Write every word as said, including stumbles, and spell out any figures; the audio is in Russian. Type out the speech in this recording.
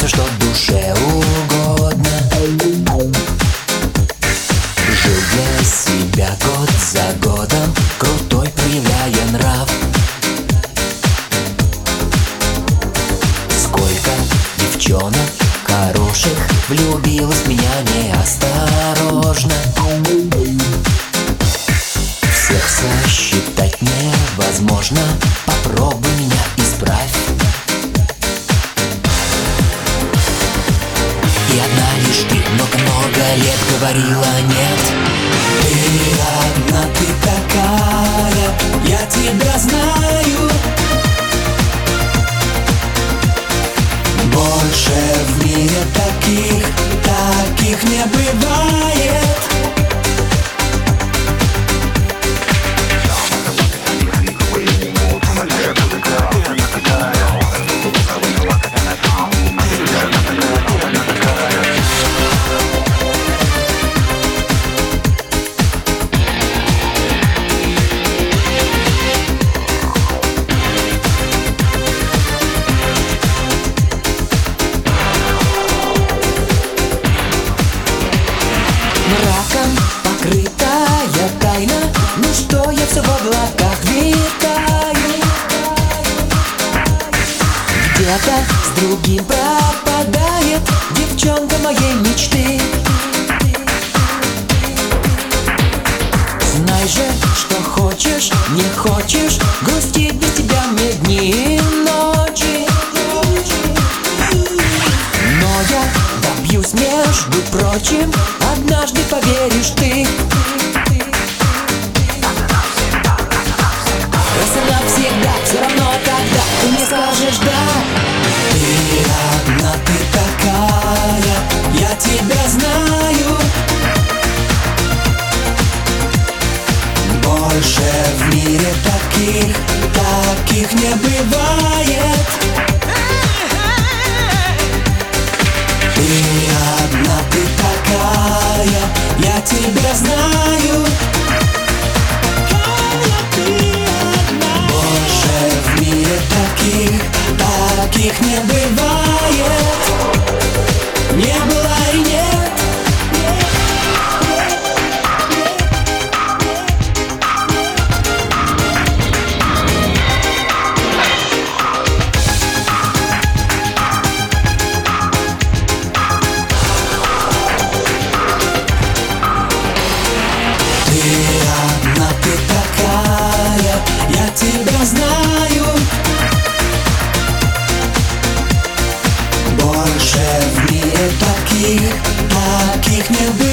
что душе угодно. Жил для себя год за годом, крутой проявляя нрав. Сколько девчонок хороших влюбилась в меня неосторожно. Всех сосчитать невозможно, попробуй меня исправь. И одна лишь ты много-много лет говорила нет. Ты одна, ты такая, я тебя знаю. Больше в мире таких, таких не бывает. Мраком покрытая тайна, ну что я все в облаках витаю. Где-то с другим пропадает девчонка моей мечты. Знай же, что хочешь, не хочешь, грустить без тебя мне дни и ночи. Но я добьюсь, между прочим, однажды поверишь ты. Раз и навсегда, все равно тогда ты мне скажешь да. Ты одна, ты такая, я тебя знаю. Больше в мире таких, таких не бывает. Ты одна, ты такая, я тебя знаю. Больше в мире таких, таких не бывает. Не было и нет. Ты такая, я тебя знаю. Больше в мире таких, таких не было.